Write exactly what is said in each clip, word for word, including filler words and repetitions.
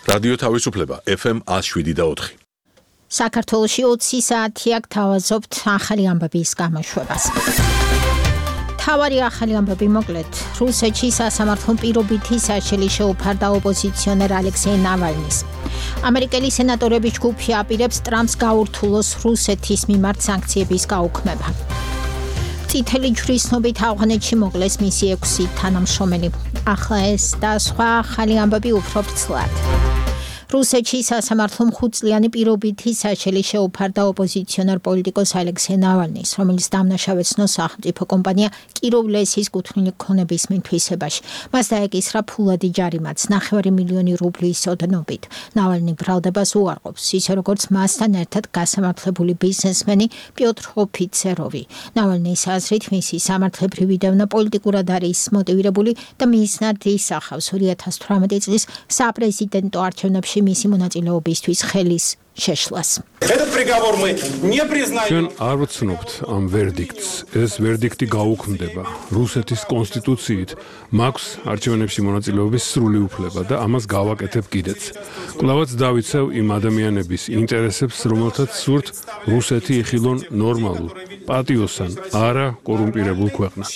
რადიო თავისუფლება ეფ ემ one oh seven და four. საქართველოში ოცი საათია გთავაზობთ ახალი ამბების გამოშვებას. თავარი ახალი ამბები მოკლედ. რუსეთში სასამართლომ პირობითი საშელი შეუფარდა ოპოზიციონერ ალექსეი ნავალნის. ამერიკელი სენატორების ჯგუფი აპირებს ტრამპს გაურთულოს რუსეთის მიმართ სანქციების გაუქმება. წითელი ჯვრის ცნობით ავღანეთში მოკლეს მისი ექვსი თანამშრომელი. ახლა ეს და სხვა ახალი ამბები უფრო ვრცლად. რუსეთში სასამართლომ ხუთწლიანი პირობითი საშელი შეუფარდა ოპოზიციონერ პოლიტიკოს ალექსეი ნავალნის, რომელიც დამნაშავედ ცნობს სახელმწიფო კომპანია კიროვ-ლესის კუთვნილი ქონების მითვისებაში. მას დაეკისრა ფულადი ჯარიმაც ნახევარი მილიონი რუბლის ოდენობით. ნავალნი ბრალდებას უარყოფს, ისე როგორც მასთან ერთად გასამართლებული ბიზნესმენი პიოტრ ოფიცეროვი. ნავალნის აზრით მისი სამართლებრივი დევნა პოლიტიკურად არის მოტივირებული და მიზნად ისახავს ორი ათას თვრამეტი წლის საპრეზიდენტო არჩევნებში მისი მონაწილეობისთვის ხელის შეშლას. ჩვენ არ ვცნობთ ამ ვერდიქტს. ეს ვერდიქტი გაუქმდება. რუსეთის კონსტიტუციით მაქვს არჩევნებში მონაწილეობის სრული უფლება და ამას გავაკეთებ კიდეც. კვლავაც დავიცავ იმ ადამიანების ინტერესებს, რომელთაც სურთ რუსეთი იხილონ ნორმალურ, პატიოსან, არა კორუმპირებულ ქვეყნად.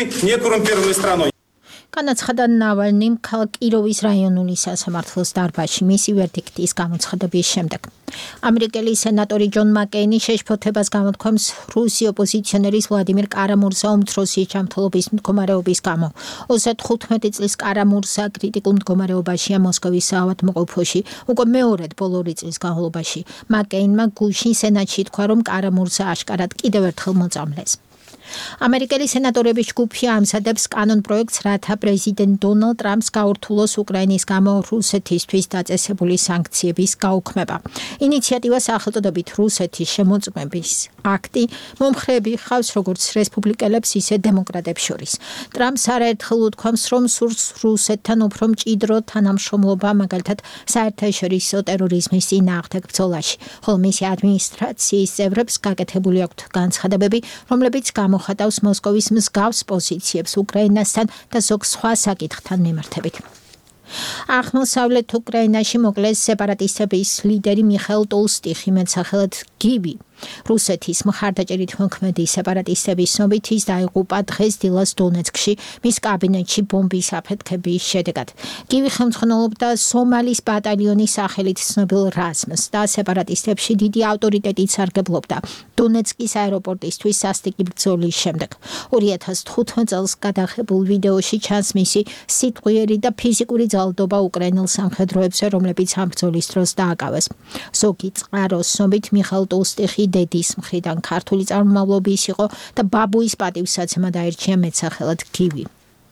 განაცხადა ნავალნიმ ქალაქ კიროვის რაიონული სასამართლოს დარბაზში მისი ვერდიქტის გამოცხადების შემდეგ. ამერიკელი სენატორი ჯონ მაკეინი შეშფოთებას გამოთქვამს რუსი ოპოზიციონერის ვლადიმირ კარამურზა უმცროსი ჯანმრთელობის მდგომარეობის გამო. ოცდათხუთმეტი წლის კარამურზა კრიტიკულ მდგომარეობაშია მოსკოვის საავადმყოფოში უკვე მეორედ ბოლო წლის განმავლობაში. მაკეინმა გუშინ სენატში თქვა, რომ კარამურზა აშკარად კიდევ ერთხელ მოწამლეს. ამერიკელი სენატორების ჯგუფი ამზადებს კანონ პროექტს, რათა პრეზიდენტ დონალდ ტრამპს გაურთულოს უკრაინის გამო რუსეთისთვის დაწესებული სანქციების გაუქმება. ინიციატივას სახელწოდებით რუსეთის შემოწმების აქტი მომხრეები ხავს როგორც რესპუბლიკელებს, ისე დემოკრატებს შორის. ტრამპს არაერთხელ უთქვამს, რომ სურს რუსეთთან უფრო მჭიდრო თანამშრომლობა, მაგალითად საერთაშორისო ტერორიზმის წინააღმდეგ ბრძოლაში, ხოლო მისი ადმინისტრაციის წევრებს გაკეთებული აქვთ განცხადებები, რომლებიც გამოხატავს მოსკოვის მსგავს პოზიციებს უკრაინასთან და ზოგ სხვა საკითხთან მიმართებით. აღმოსავლეთ უკრაინაში მოკლეს სეპარატისტების ლიდერი მიხაილ ტოლსტიხი, მეტსახელად გივი. რუსეთის მხარდაჭერით მოქმედი სეპარატისტების ცნობით ის დაიღუპა დღეს დილას დონეცკში მის კაბინეტში ბომბის აფეთქების შედეგად. გივი ხელმძღვანელობდა სომალის ბატალიონის სახელით ცნობილ რაზმს და სეპარატისტებში დიდი ავტორიტეტით სარგებლობდა დონეცკის აეროპორტისთვის სასტიკი ბრძოლის შემდეგ. ორი ათას თხუთმეტ წელს გადაღებულ ვიდეოში ჩანს მისი სიტყვიერი და ფიზიკური ძალადობა უკრაინელ სამხედროებზე, რომლებიც ამ ბრძოლის დროს დააკავეს. ზოგი წყაროს ცნობით მიხაილ ტოლსტიხი დედის მხრიდან ქართული წარმომავლობის იყო და ბაბუის პატივსაცემად აირჩია მეტსახელად გივი.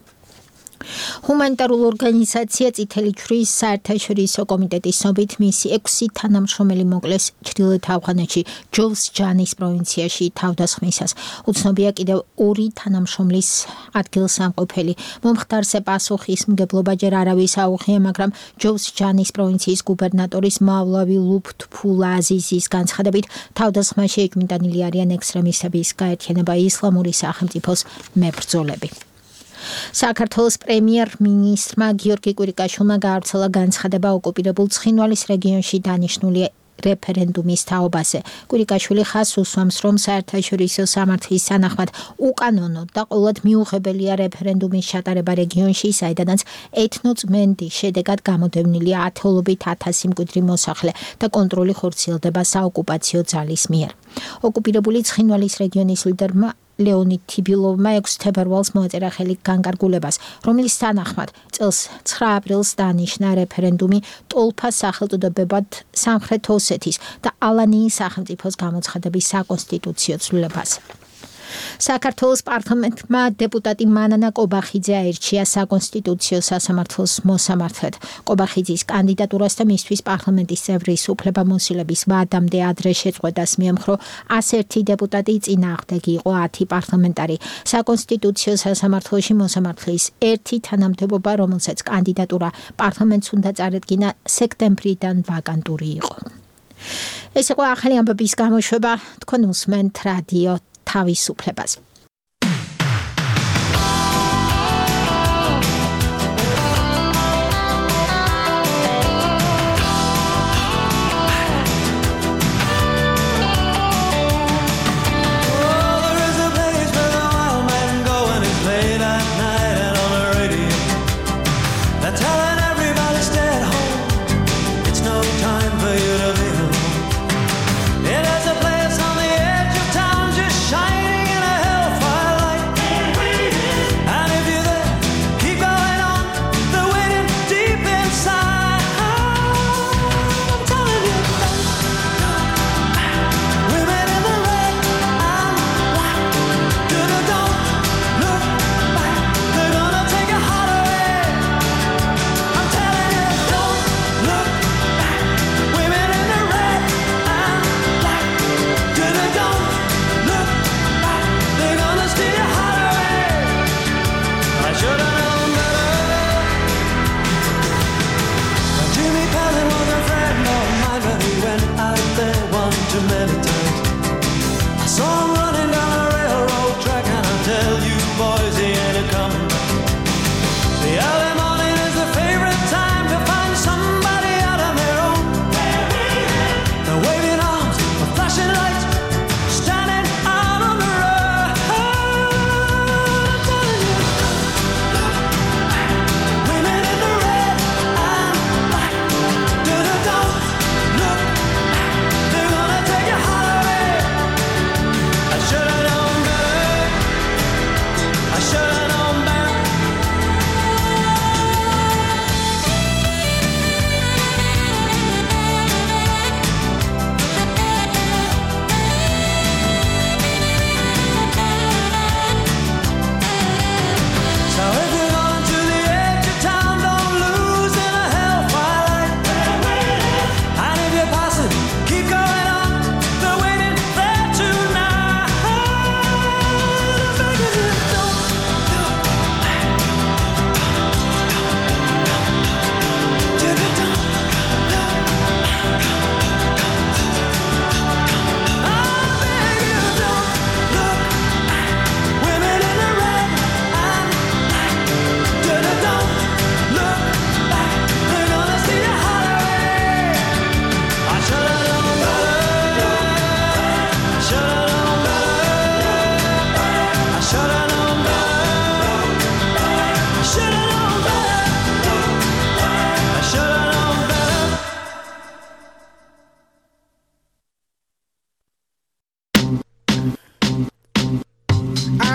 ჰუმანიტარული ორგანიზაცია წითელი ჯვრის საერთაშორისო კომიტეტის ცნობით მისი ექვსი თანამშრომელი მოკლეს ჩრდილოეთ ავღანეთში ჯოუს ჯანის პროვინციაში თავდასხმისას. უცნობია კიდევ ორი თანამშრომლის ადგილსამყოფელი. მომხდარზე პასუხისმგებლობა ჯერ არავის აუღია, მაგრამ ჯოუს ჯანის პროვინციის გუბერნატორის მავლავი ლუფთფულა აზიზის განცხადებით თავდასხმაში ეკმიტანილი არიან ექსტრემისტების გაერთიანება ისლამური სახელმწიფოს მებრძოლები. საქართველოს პრემიერ-მინისტრმა გიორგი კვირიკაშვილმა გაავრცელა განცხადება ოკუპირებულ ცხინვალის რეგიონში დანიშნული რეფერენდუმის თაობაზე. კვირიკაშვილი ხაზს უსვამს, რომ საერთაშორისო სამართლის თანახმად უკანონო და ყოველად მიუღებელია რეფერენდუმის ჩატარება რეგიონში, საიდანაც ეთნოწმენდის შედეგად გამოდევნილია ათეულობით ათასი მკვიდრი მოსახლე და კონტროლი ხორციელდება საოკუპაციო ძალის მიერ. ოკუპირებული ცხინვალის რეგიონის ლიდერმა ლეონიდ თიბილოვმა ექვსი თებერვალს მოაწერა ხელი განკარგულებას, რომლის თანახმად წელს ცხრა აპრილს დანიშნა რეფერენდუმი ტოლფას სახელწოდებებად სამხრეთ ოსეთის და ალანიის სახელმწიფოს გამოცხადების საკონსტიტუციო ცვლილებას. საქართველოს პარლამენტმა დეპუტატი მანანა კობახიძე აირჩია საკონსტიტუციო სასამართლოს მოსამართლედ. კობახიძის კანდიდატურას და მისთვის პარლამენტის წევრის უფლებამოსილების ვადამდე ადრე შეწყვეტას მიემხრო ასი ერთი დეპუტატი, წინააღმდეგი იყო ათი პარლამენტარი. საკონსტიტუციო სასამართლოში მოსამართლის ერთი თანამდებობა, რომელსაც კანდიდატურა პარლამენტს უნდა წარედგინა, სექტემბრიდან ვაკანტური იყო. ეს იყო ახალი ამბების გამოშვება. თქვენ უსმენთ რადიო თავისუფლებას.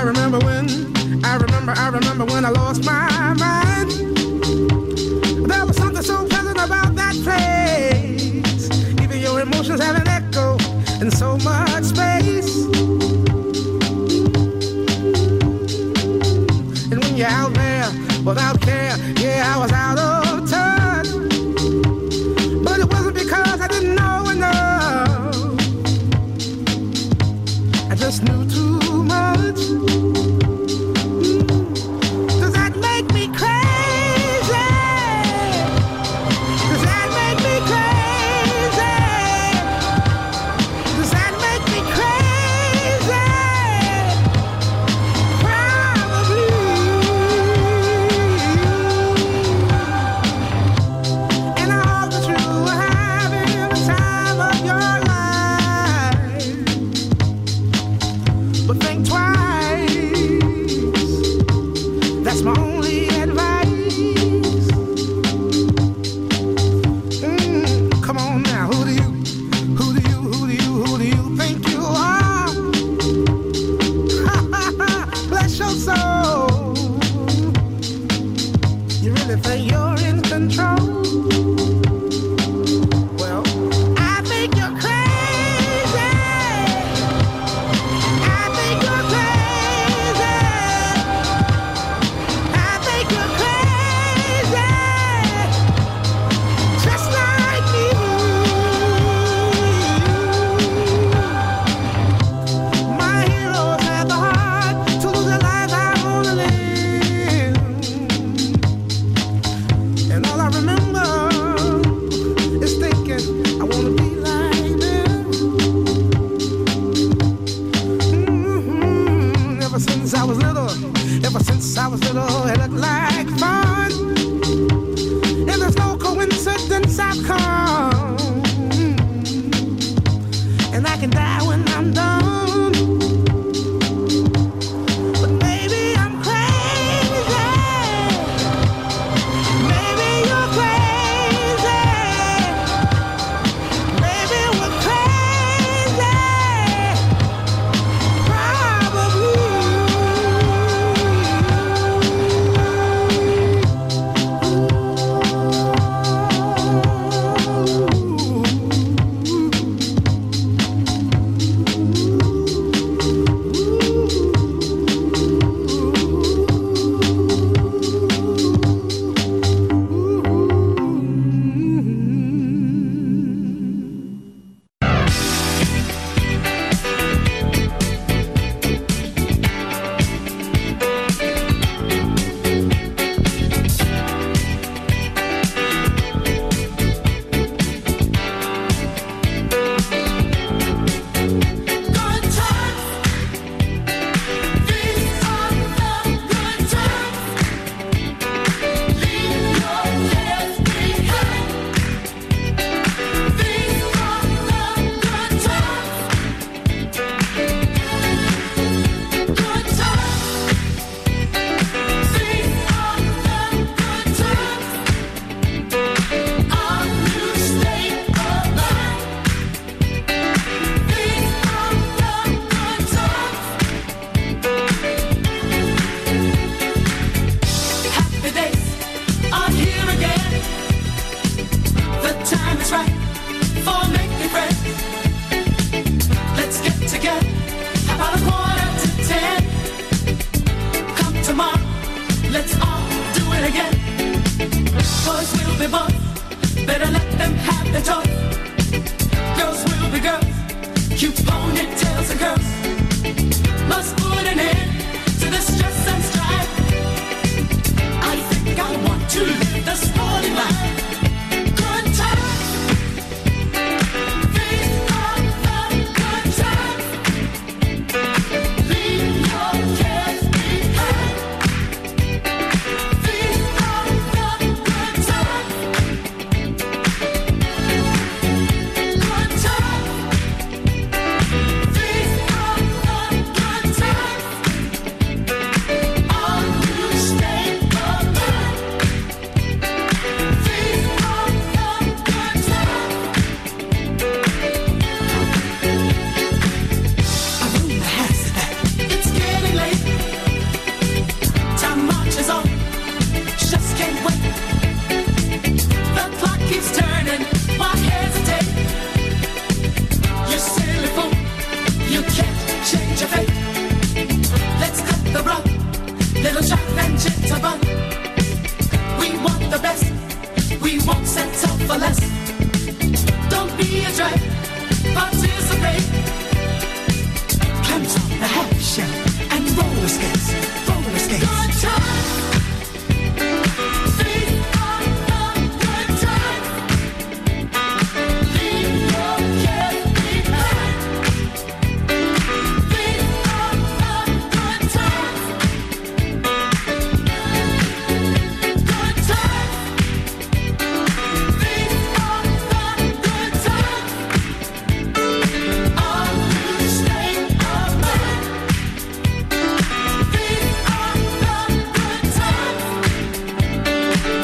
remember when, I remember, I remember when I lost my mind. There was something so pleasant about that place. Even your emotions have an echo in so much space. And when you're out there without care, yeah, I was out of touch. But it wasn't because I didn't know enough. I just knew too much. Does that make me crazy? Does that make me crazy? Does that make me crazy? Probably. And I hope that you are having the time of your life. But think twice. That's my only advice. Mm, come on now, who do you, who do you, who do you, who do you think you are? Bless your soul. You really think you're in control? Well, I think you're crazy. I think you're crazy. I think you're crazy. Just like me. My heroes had the heart to lose their lives. I only live. And all I remember is thinking I want to be like them. Mhm. Ever since I was little, ever since I was little, it looked like fun. And there's no coincidence I've come. And I can die when I'm done. But maybe I'm crazy. Maybe you're crazy. Maybe we're crazy. Probably. be a drag, participate. Clamps on the happy shell and roller skates, roller skates. Good time. These are the good times. Leave your cares behind. These are the good times. Good times. These are the good times. All you stay of mind. These are the good times.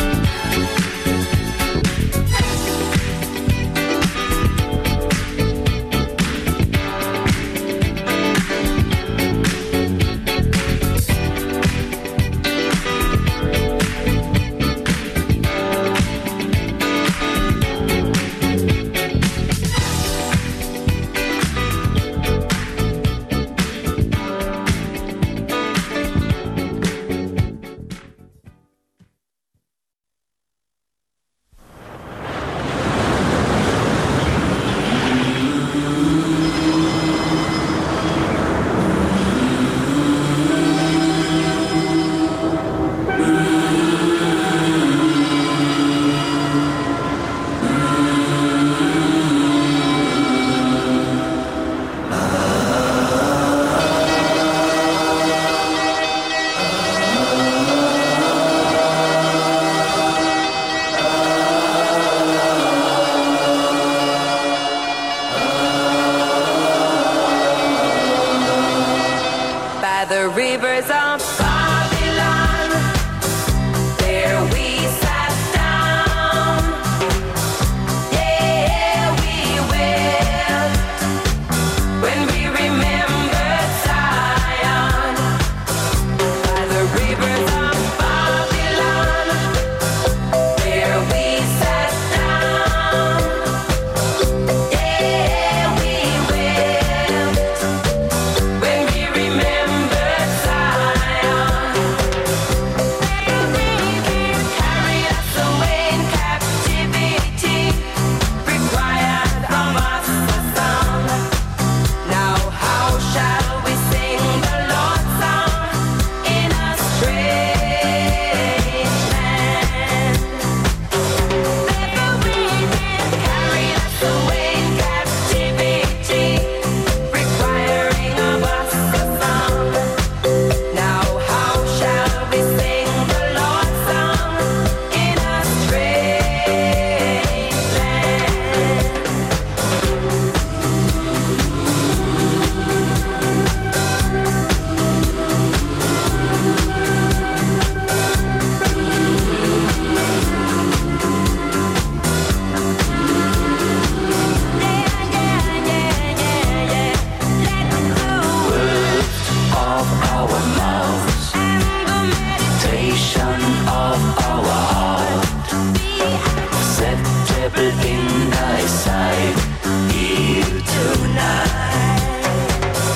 By the rivers of Babylon, there we sat down. Yeah, we wept when we remembered Zion. By the rivers of Babylon, there we sat down. Yeah, we wept when we remembered Zion. Carried us away in captivity, required from us a song. Now how shall we sing the Lord's song in a strange land? Carried us away in captivity, requiring of us a song. Now how shall we sing the Lord's song in a strange land? Of our mouths and the meditation of our heart, acceptable in thy sight, here tonight.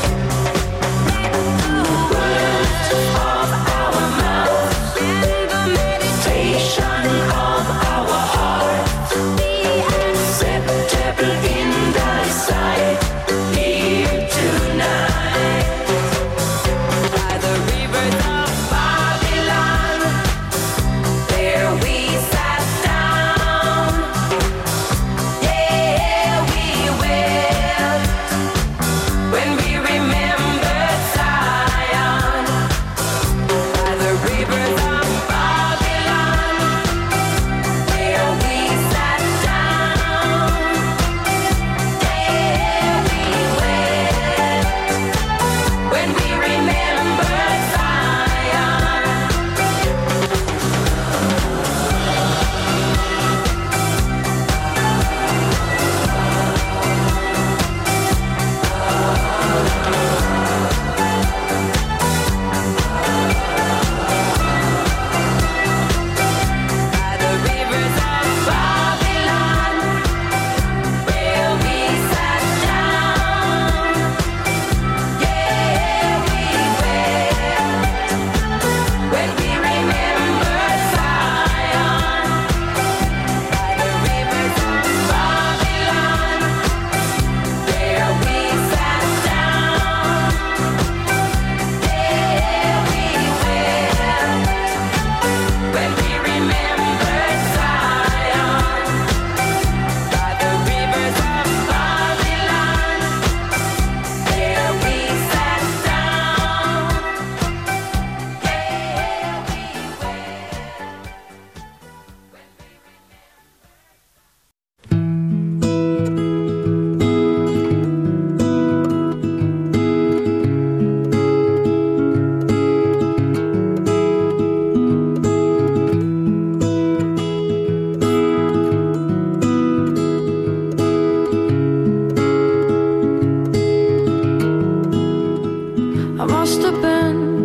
Words of our mouths and the meditation of our heart, acceptable in thy sight, here tonight. By the rivers of Babylon, there we sat down.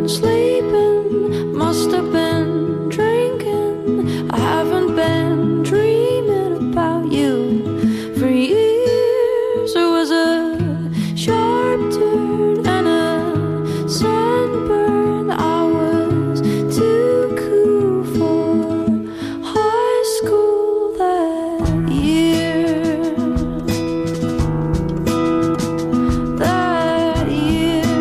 sleeping, must have been drinking. I haven't been dreaming about you for years. It was a sharp turn and a sunburn. I was too cool for high school that year. That year.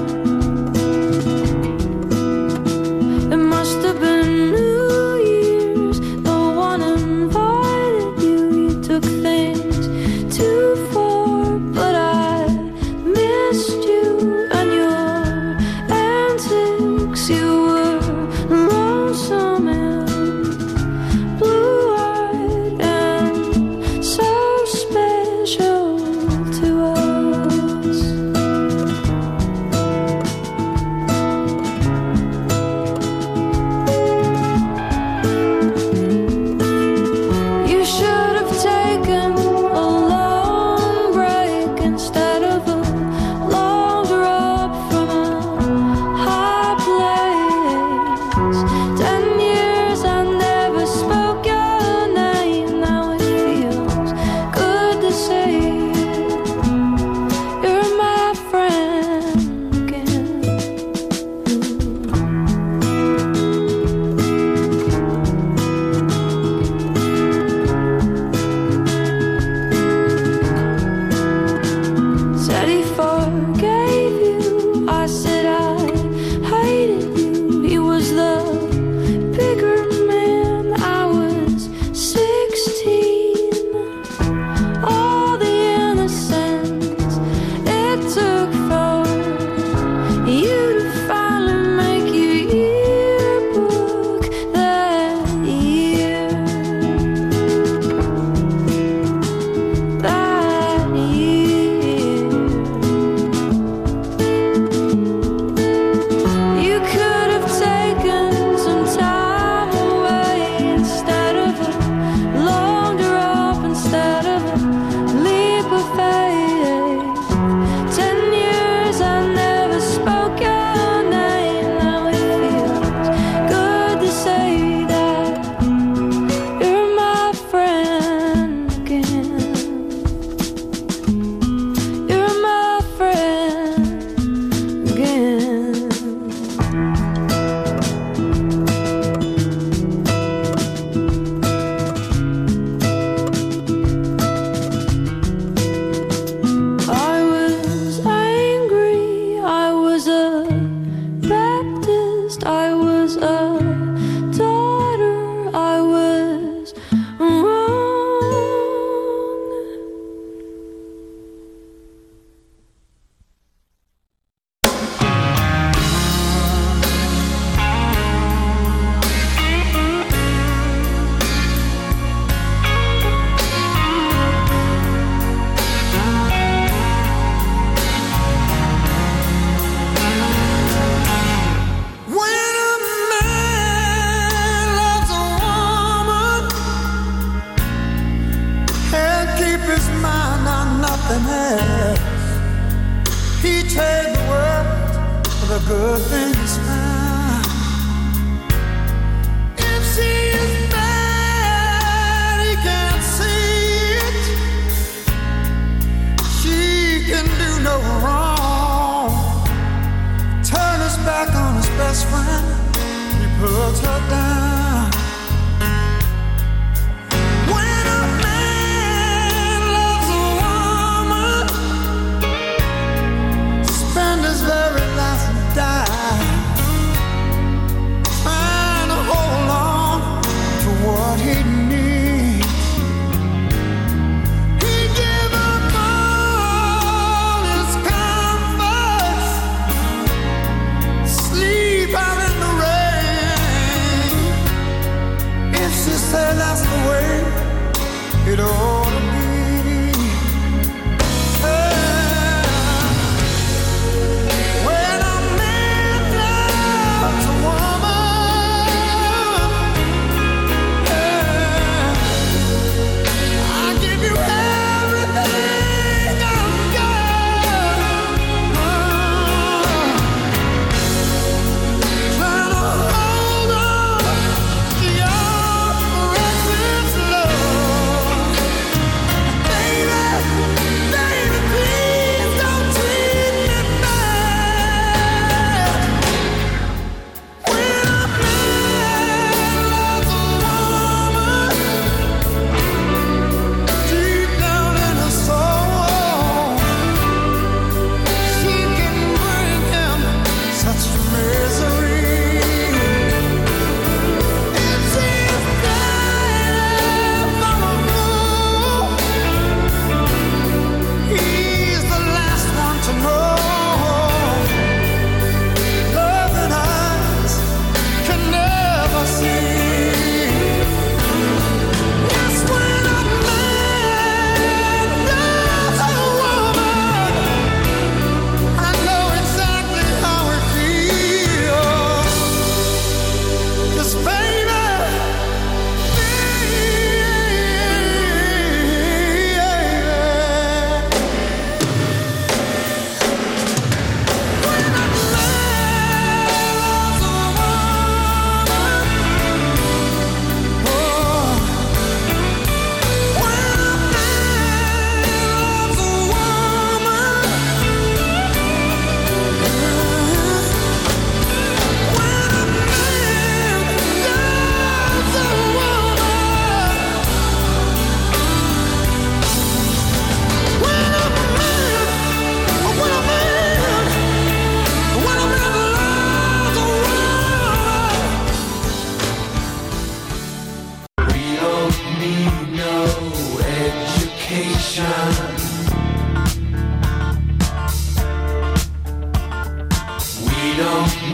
It must have been New Year's. No one invited you. You took things too far, but I missed you and your antics. You were lonesome and blue-eyed and so special to us. You should have taken a long break instead of a long drop from a high place. Ten years I never spoke your name. Now it feels good to say you're my friend again. Said he forgave you. I said I hated you. He was the bigger man. I was sixteen. All the innocence it took for you to finally make your yearbook that year. That year. You could have taken some time away instead of a long drop, instead of a leap of faith. Ten years I never spoke your name. Now it feels good to say that you're my friend again. You're my friend again. I was angry, I was a Baptist, I was a daughter, I was wrong. When a man loves a woman, he'll keep his mind on nothing else. He trade the world for the good things found. If she is bad, he can't see it. She can do no wrong. Turn his back on his best friend, he puts her down. When a man loves a woman, spend his very last dime trying to hold on to what he needs. He give up all his comforts, sleep out in the rain.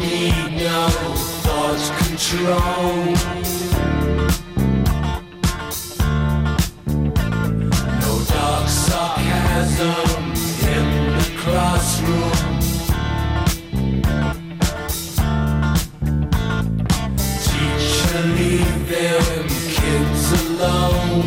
need no thought control. No dark sarcasm in the classroom. Teacher, leave them kids alone.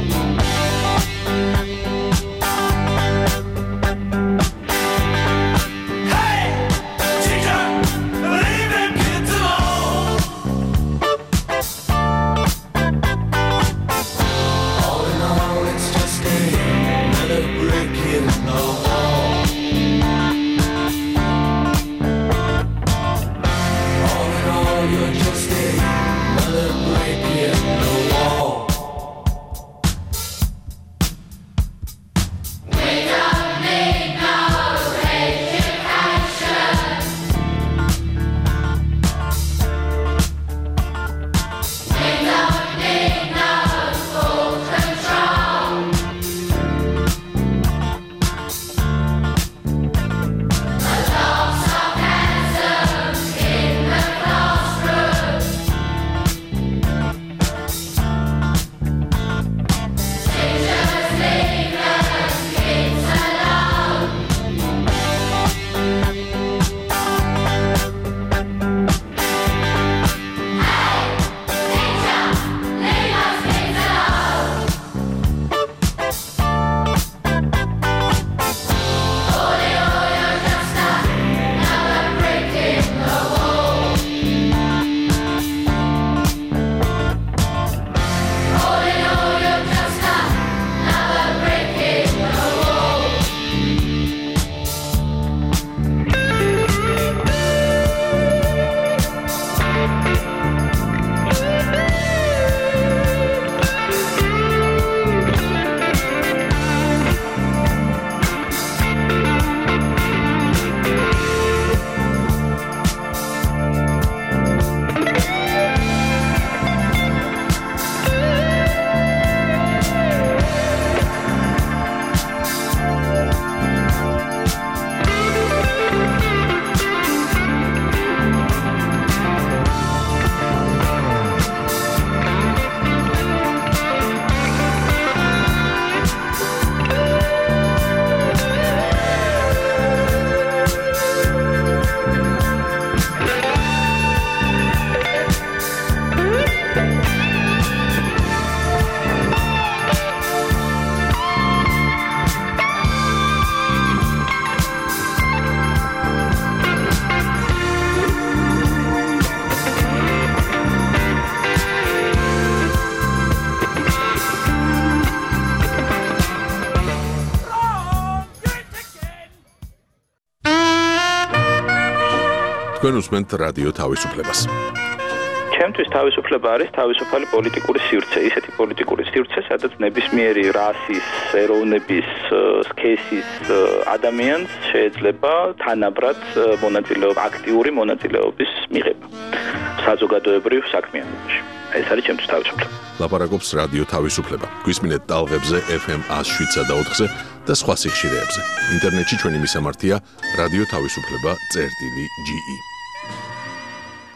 თქვენ უსმენთ რადიო თავისუფლებას. ჩემთვის თავისუფლება არის თავისუფალი პოლიტიკური სივრცე, ისეთი პოლიტიკური სივრცე, სადაც ნებისმიერი რასის, ეროვნების, სქესის ადამიანს შეიძლება თანაბრად მონაწილეობა, აქტიური მონაწილეობის მიღება საზოგადოებრივ საქმიანობაში. ეს არის ჩემთვის თავისუფლება. ლაპარაკობს რადიო თავისუფლება. გვისმინეთ ტალღებზე ეფ ემ one oh seven point four-ზე და სხვა სიხშირეებზე. ინტერნეტში ჩვენი მისამართია რადიო თავისუფლება წერტილი ჯი ი.